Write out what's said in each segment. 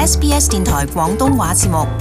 SBS 電台廣東話節目。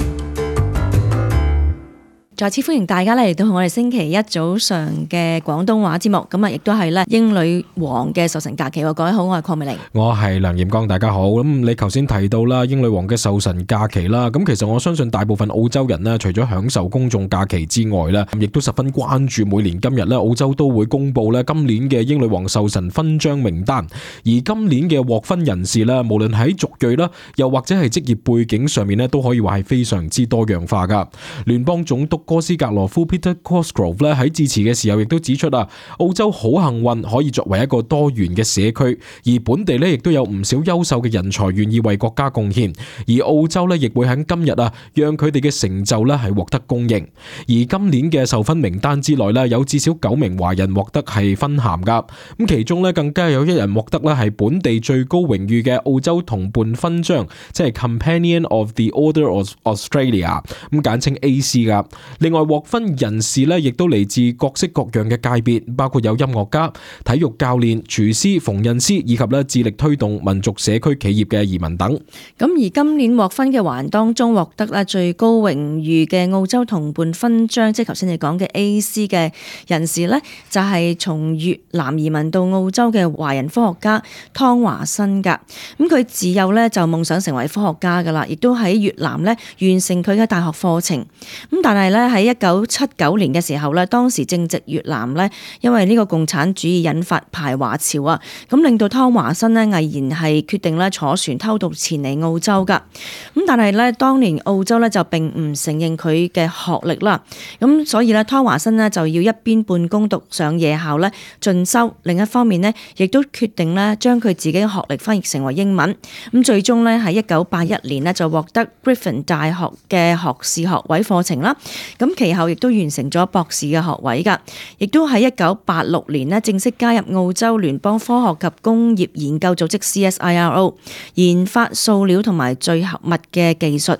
再次歡迎大家嚟到我哋星期一早上嘅廣東話節目，咁亦都係咧英女王嘅壽辰假期。各位好，我係鄺美玲， 我係梁炎光，大家好。咁你頭先提到啦，英女王嘅壽辰假期啦，咁其實我相信大部分澳洲人呢，除咗享受公眾假期之外呢，亦都十分關注每年今日呢，澳洲都會公布呢今年嘅英女王壽辰勳章名單。而今年嘅獲勳人士呢，無論喺族裔啦，又或者係職業背景上面呢，都可以話係非常之多樣化噶。聯邦總督哥斯格羅夫 Peter Cosgrove 咧喺致辭嘅時候亦都指出啊，澳洲好幸運可以作為一個多元嘅社區，而本地咧亦都有唔少優秀嘅人才願意為國家貢獻，而澳洲咧亦會喺今日啊，讓佢哋嘅成就咧係獲得公認。而今年嘅授勳名單之內咧，有至少9名華人獲得係勳銜噶，咁其中咧更加有1人獲得咧係本地最高榮譽嘅澳洲同伴勳章，即係 Companion of the Order of Australia， 咁簡稱 AC 噶。另外獲勳人士咧，亦都嚟自各式各樣嘅界別，包括有音樂家、體育教練、廚師、縫紉師，以及咧致力推動民族社區企業嘅移民等。 咁而今年獲勳嘅華人當中，獲得咧最高榮譽嘅澳洲同伴勳章，即係頭先你講嘅 AC 嘅人士呢，就係從越南移民到澳洲嘅華人科學家湯華新噶。咁佢自幼呢就夢想成為科學家噶啦，亦都喺越南呢完成佢嘅大學課程。咁但係呢，喺1979年嘅時候咧，當時正值越南咧，因為呢個共產主義引發排華潮啊，咁令到湯華新咧毅然係決定咧坐船偷渡前嚟澳洲噶。咁但係咧，當年澳洲咧就並唔承認佢嘅學歷啦，咁所以咧湯華新咧就要一邊半工讀上夜校咧進修，另一方面咧亦都決定咧將佢自己嘅學歷翻譯成為英文。咁最終咧喺1981年咧就獲得 Griffin 大學嘅學士學位課程啦。咁其後亦都完成咗博士嘅學位㗎，亦都喺1986年呢正式加入澳洲聯邦科學及工業研究組織 CSIRO， 研發塑料同埋聚合物嘅技術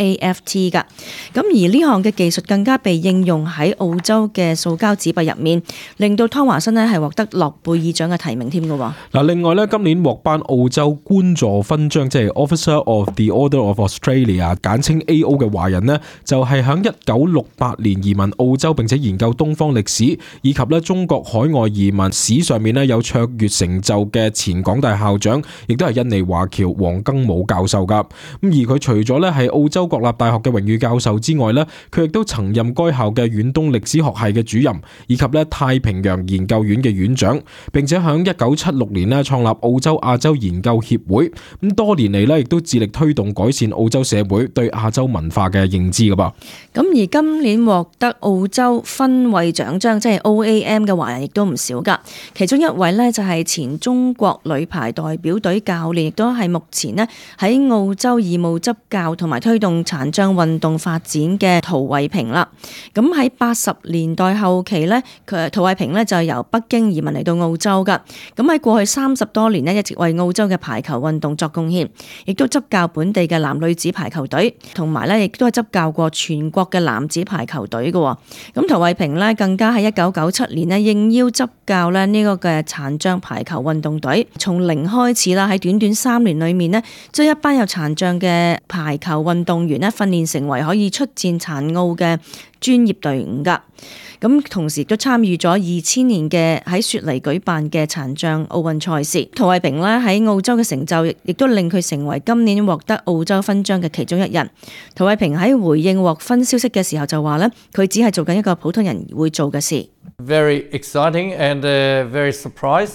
RAFT 㗎。咁而呢項嘅技術更加被應用喺澳洲嘅塑膠紙幣入面，令到湯華新呢係獲得諾貝爾獎嘅提名添㗎。 嗱，另外呢，今年獲頒澳洲官助勳章，即係 Officer of the Order of Australia， 簡稱 AO 嘅華人呢，就係喺1968年移民澳洲，並且研究東方歷史以及咧中國海外移民史上面咧有卓越成就嘅前港大校長，亦都係印尼華僑黃庚武教授噶。咁而佢除咗咧係澳洲國立大學嘅榮譽教授之外咧，佢亦都曾任該校嘅遠東歷史學系嘅主任，以及咧太平洋研究院嘅院長，並且喺1976年咧創立澳洲亞洲研究協會。咁多年嚟咧亦都致力推動改善澳洲社會對亞洲文化嘅認知噶噃。 咁而今年獲得澳洲勳位獎章，即係 OAM 嘅華人亦都唔少噶。其中一位呢，就係前中國女排代表隊教練，亦都係目前呢喺澳洲義務執教同埋推動殘障運動發展嘅涂慧萍啦。咁喺80年代後期呢，涂慧萍呢就由北京移民嚟到澳洲噶。咁喺過去30多年呢，一直為澳洲嘅排球運動作貢獻，亦都執教本地嘅男女子排球隊，同埋呢亦都係執教過全國嘅男子排球隊嘅。咁涂慧萍呢更加喺1997年呢應邀執教呢個嘅殘障排球運動隊，從零開始啦，喺短短3年裏面呢，將一班有殘障嘅排球運動員呢訓練成為可以出戰殘奧嘅專業隊伍噶。咁同時都參與咗2000年嘅喺雪梨舉辦嘅殘障奧運賽事。涂慧萍呢喺澳洲嘅成就亦都令佢成為今年獲得澳洲勳章嘅其中一人。涂慧萍喺回應獲勳消息嘅時候就話呢，佢只係做緊一個普通人會做嘅事。 Very exciting and very surprised.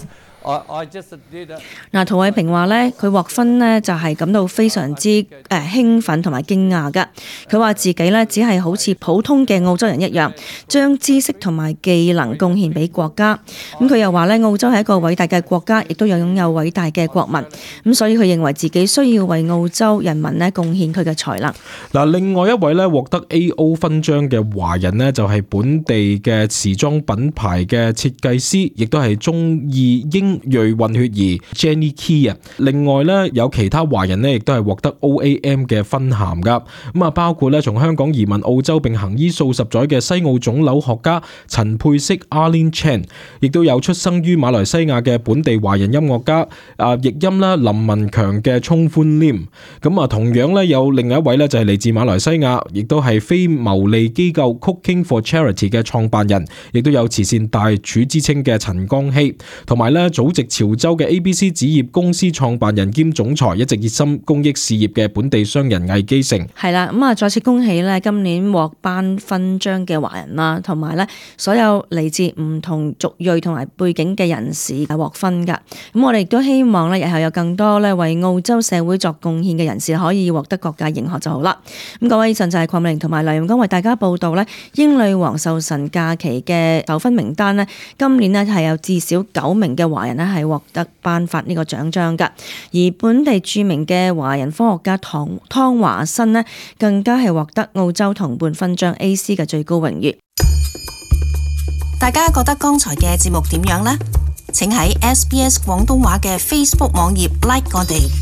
涂慧萍話咧，佢獲勳呢就係感到非常之興奮同埋驚訝噶。佢話自己咧只係好似普通嘅澳洲人一樣，將知識同埋技能貢獻俾國家。咁佢又話咧，澳洲係一個偉大嘅國家，亦都有擁有偉大嘅國民。咁所以佢認為自己需要為澳洲人民咧貢獻佢嘅才能。 嗱，另外一位咧獲得 AO 勳章嘅華人呢，就係本地嘅時裝品牌嘅設計師，亦都係中意英裔混血兒 Jenny Key 啊。另外咧有其他華人咧亦都係獲得 OAM 嘅勳銜噶。咁啊包括咧從香港移民澳洲並行醫數十載嘅西澳腫瘤學家陳佩色 Arlene Chan， 亦都有出生於馬來西亞嘅本地華人音樂家譯音啦林文強嘅聰歡 Lim。 咁啊同樣咧有另一位咧就係嚟自馬來西亞，亦都係非牟利機構 Cooking for Charity 嘅創辦人，亦都有慈善大廚之稱嘅陳光希，同埋咧祖籍潮州嘅 ABC 紙業公司創辦人兼總裁，一直熱心公益事業嘅本地商人魏基成。 係啦，咁啊再次恭喜咧今年獲頒勳章嘅華人啦，同埋咧所有嚟自唔同族裔同埋背景嘅人士係獲勳噶。咁我哋亦都希望咧日後有更多咧為澳洲社會作貢獻嘅人士可以獲得各界認可就好啦。咁各位，以上就係鄺美玲同埋梁永剛為大家報道咧英女王壽辰假期嘅授勳名單咧，今年咧係有至少9名嘅華人咧係獲得頒發呢個獎章噶，而本地著名嘅華人科學家湯華新咧更加係獲得澳洲同伴勳章 AC 嘅最高榮譽。 大家覺得剛才嘅節目點樣呢？請喺SBS 廣東話嘅 Facebook 網頁 like 我哋。